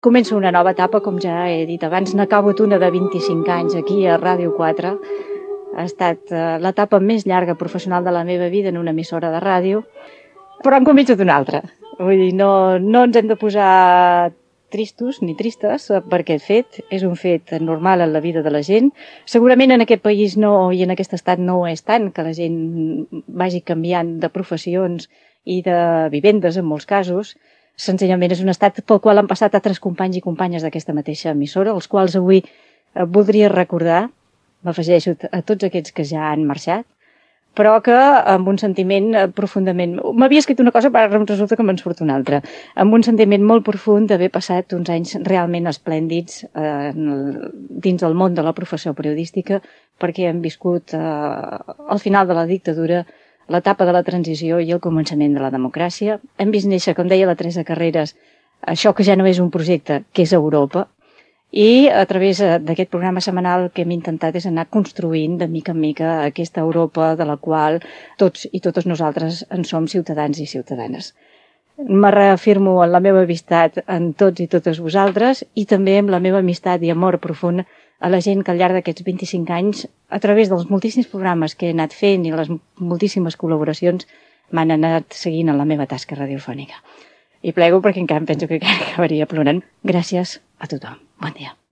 Començo una nova etapa, com ja he dit abans, n'acabo una de 25 anys aquí a Ràdio 4. Ha estat l'etapa més llarga professional de la meva vida en una emissora de ràdio, però en començo d'una altra. Vull dir, no ens hem de posar tristos ni tristes per aquest fet. És un fet normal en la vida de la gent. Segurament en aquest país i en aquest estat no ho és tant, que la gent vagi canviant de professions i de vivendes en molts casos. Senzillament és un estat pel qual han passat altres companys i companyes d'aquesta mateixa emissora, els quals avui voldria recordar. M'afegeixo a tots aquests que ja han marxat, però que amb un sentiment profundament... M'havia escrit una cosa, però resulta que me'n surt una altra. Amb un sentiment molt profund d'haver passat uns anys realment esplèndids dins del món de la professió periodística, perquè hem viscut al final de la dictadura l'etapa de la transició i el començament de la democràcia. Hem vist néixer, com deia la Teresa Carreras, això que ja no és un projecte, que és Europa. I a través d'aquest programa setmanal el que hem intentat és anar construint de mica en mica aquesta Europa de la qual tots i totes nosaltres en som ciutadans i ciutadanes. Me reafirmo en la meva amistat en tots i totes vosaltres i també amb la meva amistat i amor profund a la gent que al llarg d'aquests 25 anys, a través dels moltíssims programes que he anat fent i les moltíssimes col·laboracions, m'han anat seguint en la meva tasca radiofònica. I plego perquè encara em penso que acabaria plorant. Gràcies a tothom. Bon dia.